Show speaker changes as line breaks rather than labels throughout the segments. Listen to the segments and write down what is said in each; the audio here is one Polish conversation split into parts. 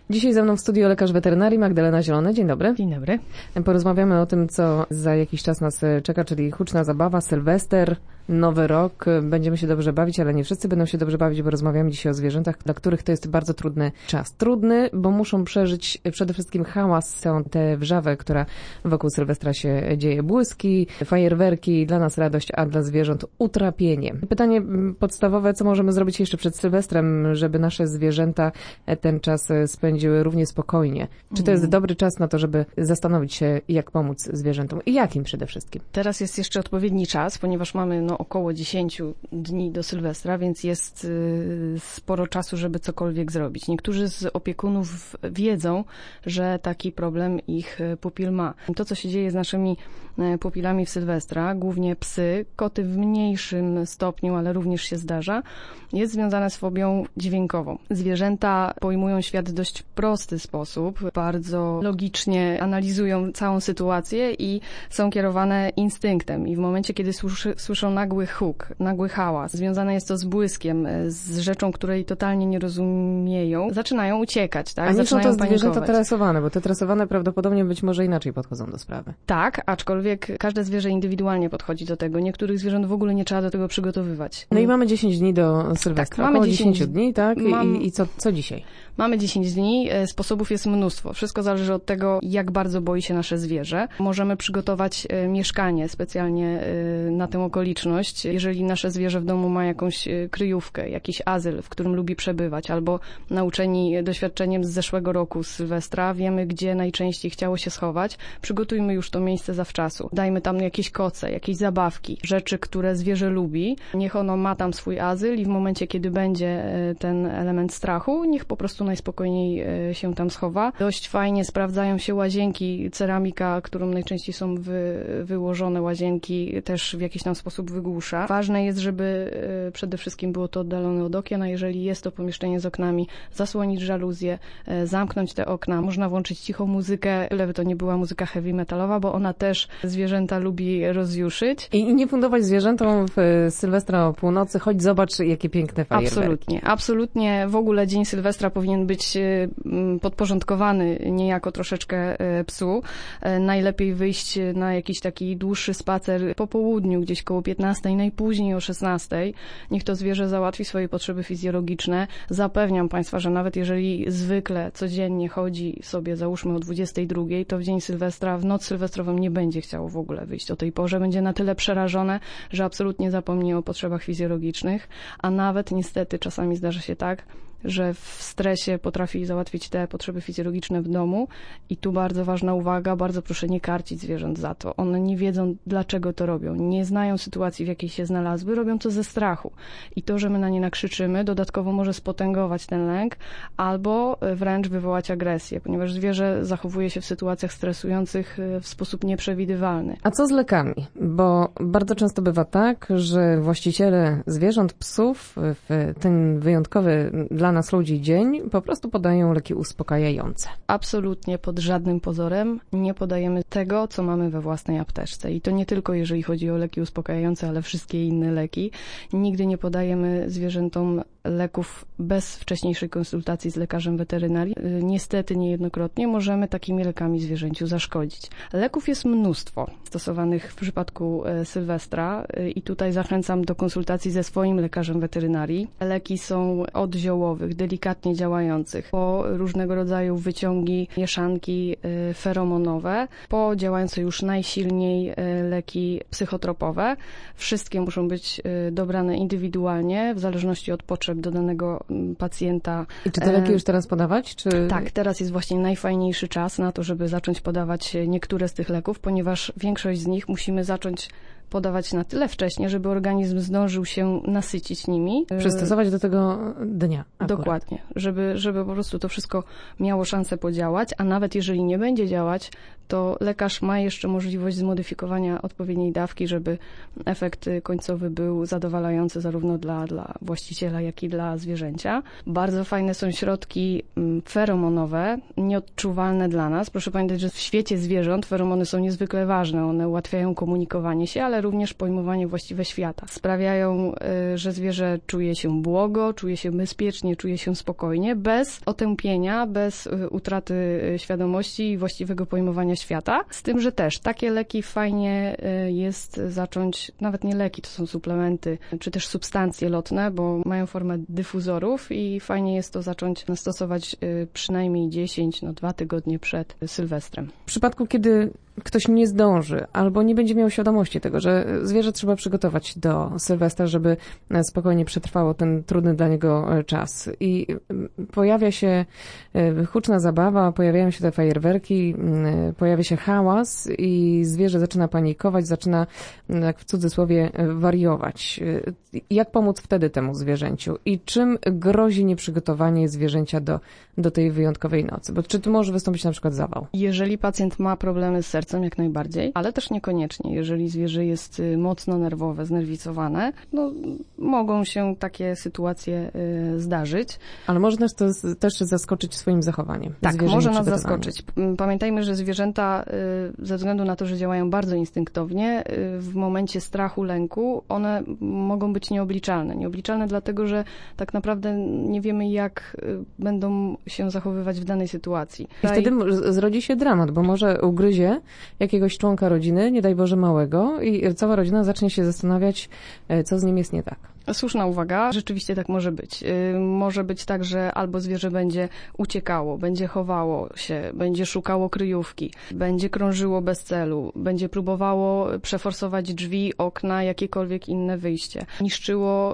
Dzisiaj ze mną w studiu lekarz weterynarii Magdalena Zielona. Dzień dobry.
Dzień dobry.
Porozmawiamy o tym, co za jakiś czas nas czeka, czyli huczna zabawa, Sylwester, Nowy Rok. Będziemy się dobrze bawić, ale nie wszyscy będą się dobrze bawić, bo rozmawiamy dzisiaj o zwierzętach, dla których to jest bardzo trudny czas. Trudny, bo muszą przeżyć przede wszystkim hałas, całą tę wrzawę, która wokół Sylwestra się dzieje. Błyski, fajerwerki, dla nas radość, a dla zwierząt utrapienie. Pytanie podstawowe, co możemy zrobić jeszcze przed Sylwestrem, żeby nasze zwierzęta ten czas spędziły równie spokojnie? Czy to jest dobry czas na to, żeby zastanowić się, jak pomóc zwierzętom i jakim przede wszystkim?
Teraz jest jeszcze odpowiedni czas, ponieważ mamy około 10 dni do Sylwestra, więc jest sporo czasu, żeby cokolwiek zrobić. Niektórzy z opiekunów wiedzą, że taki problem ich pupil ma. To, co się dzieje z naszymi pupilami w Sylwestra, głównie psy, koty w mniejszym stopniu, ale również się zdarza, jest związane z fobią dźwiękową. Zwierzęta pojmują świat w dość prosty sposób, bardzo logicznie analizują całą sytuację i są kierowane instynktem. I w momencie, kiedy słyszą nagły huk, nagły hałas, związane jest to z błyskiem, z rzeczą, której totalnie nie rozumieją, zaczynają uciekać, tak?
A nie są to zwierzęta
panikować.
tresowane, bo te tresowane prawdopodobnie być może inaczej podchodzą do sprawy.
Tak, aczkolwiek każde zwierzę indywidualnie podchodzi do tego. Niektórych zwierząt w ogóle nie trzeba do tego przygotowywać.
No i mamy 10 dni do Sylwestra.
Tak, mamy
10 dni, tak? I co dzisiaj?
Mamy 10 dni, sposobów jest mnóstwo. Wszystko zależy od tego, jak bardzo boi się nasze zwierzę. Możemy przygotować mieszkanie specjalnie na tę okoliczność. Jeżeli nasze zwierzę w domu ma jakąś kryjówkę, jakiś azyl, w którym lubi przebywać, albo nauczeni doświadczeniem z zeszłego roku, z Sylwestra, wiemy, gdzie najczęściej chciało się schować, przygotujmy już to miejsce zawczasu. Dajmy tam jakieś koce, jakieś zabawki, rzeczy, które zwierzę lubi. Niech ono ma tam swój azyl i w momencie, kiedy będzie ten element strachu, niech po prostu najspokojniej się tam schowa. Dość fajnie sprawdzają się łazienki, ceramika, którą najczęściej są wyłożone łazienki, też w jakiś tam sposób wygłusza. Ważne jest, żeby przede wszystkim było to oddalone od okien, a jeżeli jest to pomieszczenie z oknami, zasłonić żaluzję, zamknąć te okna. Można włączyć cichą muzykę, byleby to nie była muzyka heavy metalowa, bo ona też zwierzęta lubi rozjuszyć.
I nie fundować zwierzętom w Sylwestra o północy, chodź zobacz, jakie piękne fajerwerki.
Absolutnie. W ogóle dzień Sylwestra powinien być podporządkowany niejako troszeczkę psu. Najlepiej wyjść na jakiś taki dłuższy spacer po południu, gdzieś koło 15, najpóźniej o 16. Niech to zwierzę załatwi swoje potrzeby fizjologiczne. Zapewniam Państwa, że nawet jeżeli zwykle, codziennie chodzi sobie, załóżmy o 22, to w dzień Sylwestra, w noc sylwestrową nie będzie chciało w ogóle wyjść o tej porze. Będzie na tyle przerażone, że absolutnie zapomni o potrzebach fizjologicznych, a nawet niestety czasami zdarza się tak, że w stresie potrafi załatwić te potrzeby fizjologiczne w domu i tu bardzo ważna uwaga, bardzo proszę nie karcić zwierząt za to. One nie wiedzą, dlaczego to robią, nie znają sytuacji, w jakiej się znalazły, robią to ze strachu. I to, że my na nie nakrzyczymy, dodatkowo może spotęgować ten lęk albo wręcz wywołać agresję, ponieważ zwierzę zachowuje się w sytuacjach stresujących w sposób nieprzewidywalny.
A co z lekami? Bo bardzo często bywa tak, że właściciele zwierząt, psów w ten wyjątkowy dla nas ludzi dzień po prostu podają leki uspokajające.
Absolutnie pod żadnym pozorem nie podajemy tego, co mamy we własnej apteczce. I to nie tylko jeżeli chodzi o leki uspokajające, ale wszystkie inne leki. Nigdy nie podajemy zwierzętom leków bez wcześniejszej konsultacji z lekarzem weterynarii. Niestety niejednokrotnie możemy takimi lekami zwierzęciu zaszkodzić. Leków jest mnóstwo stosowanych w przypadku Sylwestra i tutaj zachęcam do konsultacji ze swoim lekarzem weterynarii. Leki są od ziołowych, delikatnie działających, po różnego rodzaju wyciągi, mieszanki feromonowe, po działające już najsilniej leki psychotropowe. Wszystkie muszą być dobrane indywidualnie, w zależności od potrzeb do danego pacjenta.
I czy te leki już teraz podawać? Czy...
Tak, teraz jest właśnie najfajniejszy czas na to, żeby zacząć podawać niektóre z tych leków, ponieważ większość z nich musimy zacząć podawać na tyle wcześnie, żeby organizm zdążył się nasycić nimi.
Przystosować do tego dnia. Akurat.
Dokładnie. Żeby po prostu to wszystko miało szansę podziałać, a nawet jeżeli nie będzie działać, to lekarz ma jeszcze możliwość zmodyfikowania odpowiedniej dawki, żeby efekt końcowy był zadowalający zarówno dla właściciela, jak i dla zwierzęcia. Bardzo fajne są środki feromonowe, nieodczuwalne dla nas. Proszę pamiętać, że w świecie zwierząt feromony są niezwykle ważne. One ułatwiają komunikowanie się, ale ale również pojmowanie właściwe świata. Sprawiają, że zwierzę czuje się błogo, czuje się bezpiecznie, czuje się spokojnie, bez otępienia, bez utraty świadomości i właściwego pojmowania świata. Z tym, że też takie leki fajnie jest zacząć, nawet nie leki, to są suplementy, czy też substancje lotne, bo mają formę dyfuzorów i fajnie jest to zacząć stosować przynajmniej 2 tygodnie przed Sylwestrem.
W przypadku, kiedy ktoś nie zdąży albo nie będzie miał świadomości tego, że zwierzę trzeba przygotować do Sylwestra, żeby spokojnie przetrwało ten trudny dla niego czas. I pojawia się huczna zabawa, pojawiają się te fajerwerki, pojawia się hałas i zwierzę zaczyna panikować, zaczyna, jak w cudzysłowie, wariować. Jak pomóc wtedy temu zwierzęciu? I czym grozi nieprzygotowanie zwierzęcia do tej wyjątkowej nocy? Bo czy tu może wystąpić na przykład zawał?
Jeżeli pacjent ma problemy z sercem, jak najbardziej, ale też niekoniecznie. Jeżeli zwierzę jest mocno nerwowe, znerwicowane, no mogą się takie sytuacje zdarzyć.
Ale może nas to też zaskoczyć swoim zachowaniem.
Tak, może nas zaskoczyć. Pamiętajmy, że zwierzęta ze względu na to, że działają bardzo instynktownie, w momencie strachu, lęku, one mogą być nieobliczalne. Nieobliczalne dlatego, że tak naprawdę nie wiemy, jak będą się zachowywać w danej sytuacji.
I wtedy zrodzi się dramat, bo może ugryzie jakiegoś członka rodziny, nie daj Boże małego, i cała rodzina zacznie się zastanawiać, co z nim jest nie tak.
Słuszna uwaga, rzeczywiście tak może być. Może być tak, że albo zwierzę będzie uciekało, będzie chowało się, będzie szukało kryjówki, będzie krążyło bez celu, będzie próbowało przeforsować drzwi, okna, jakiekolwiek inne wyjście. Niszczyło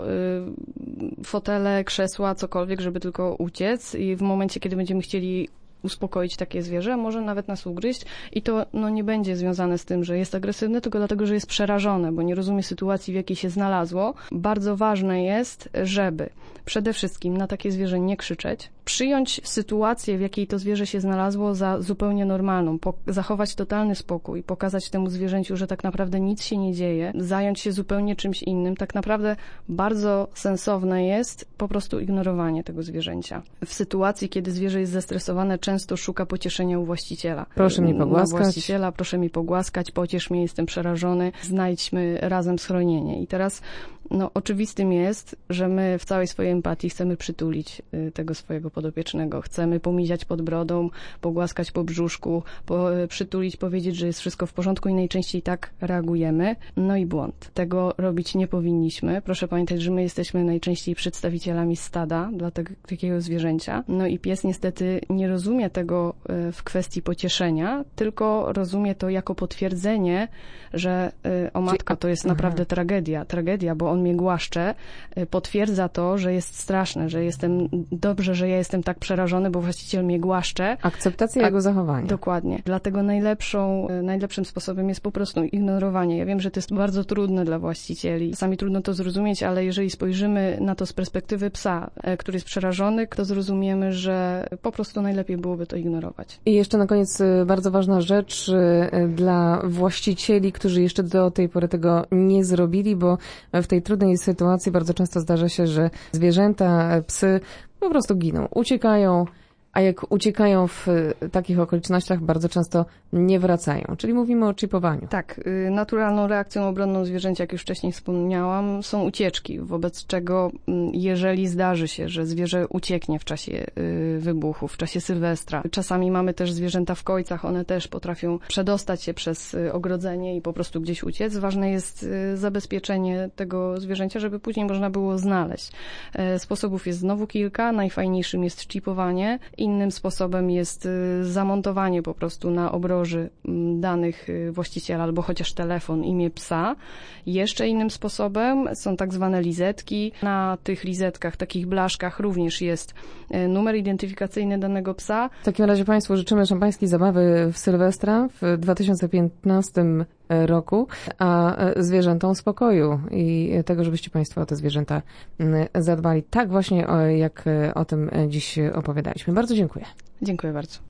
fotele, krzesła, cokolwiek, żeby tylko uciec i w momencie, kiedy będziemy chcieli uspokoić takie zwierzę, może nawet nas ugryźć i to nie będzie związane z tym, że jest agresywne, tylko dlatego, że jest przerażone, bo nie rozumie sytuacji, w jakiej się znalazło. Bardzo ważne jest, żeby przede wszystkim na takie zwierzę nie krzyczeć, przyjąć sytuację, w jakiej to zwierzę się znalazło za zupełnie normalną, zachować totalny spokój, pokazać temu zwierzęciu, że tak naprawdę nic się nie dzieje, zająć się zupełnie czymś innym. Tak naprawdę bardzo sensowne jest po prostu ignorowanie tego zwierzęcia. W sytuacji, kiedy zwierzę jest zestresowane, często szuka pocieszenia u właściciela.
Proszę mnie pogłaskać.
Właściciela, proszę mi pogłaskać, pociesz mnie, jestem przerażony, znajdźmy razem schronienie. I teraz oczywistym jest, że my w całej swojej empatii chcemy przytulić tego swojego podopiecznego. Chcemy pomiziać pod brodą, pogłaskać po brzuszku, przytulić, powiedzieć, że jest wszystko w porządku i najczęściej tak reagujemy. No i błąd. Tego robić nie powinniśmy. Proszę pamiętać, że my jesteśmy najczęściej przedstawicielami stada dla takiego zwierzęcia. No i pies niestety nie rozumie tego w kwestii pocieszenia, tylko rozumie to jako potwierdzenie, że o matko, to jest naprawdę tragedia, bo on mnie głaszcze, potwierdza to, że jest straszne, że jestem dobrze, że ja jestem tak przerażony, bo właściciel mnie głaszcze.
Akceptacja jego zachowania.
Dokładnie. Dlatego najlepszym sposobem jest po prostu ignorowanie. Ja wiem, że to jest bardzo trudne dla właścicieli. Czasami trudno to zrozumieć, ale jeżeli spojrzymy na to z perspektywy psa, który jest przerażony, to zrozumiemy, że po prostu najlepiej byłoby to ignorować.
I jeszcze na koniec bardzo ważna rzecz dla właścicieli, którzy jeszcze do tej pory tego nie zrobili, bo w tej trudnej sytuacji bardzo często zdarza się, że zwierzęta, psy po prostu giną, uciekają, a jak uciekają w takich okolicznościach, bardzo często nie wracają. Czyli mówimy o chipowaniu.
Tak, naturalną reakcją obronną zwierzęcia, jak już wcześniej wspomniałam, są ucieczki, wobec czego jeżeli zdarzy się, że zwierzę ucieknie w czasie wybuchu, w czasie Sylwestra, czasami mamy też zwierzęta w kojcach, one też potrafią przedostać się przez ogrodzenie i po prostu gdzieś uciec. Ważne jest zabezpieczenie tego zwierzęcia, żeby później można było znaleźć. Sposobów jest znowu kilka, najfajniejszym jest chipowanie. Innym sposobem jest zamontowanie po prostu na obroży danych właściciela albo chociaż telefon, imię psa. Jeszcze innym sposobem są tak zwane lizetki. Na tych lizetkach, takich blaszkach również jest numer identyfikacyjny danego psa.
W takim razie Państwu życzymy szampańskiej zabawy w Sylwestra w 2015 roku, a zwierzętom spokoju i tego, żebyście Państwo o te zwierzęta zadbali tak właśnie, jak o tym dziś opowiadaliśmy. Bardzo dziękuję.
Dziękuję bardzo.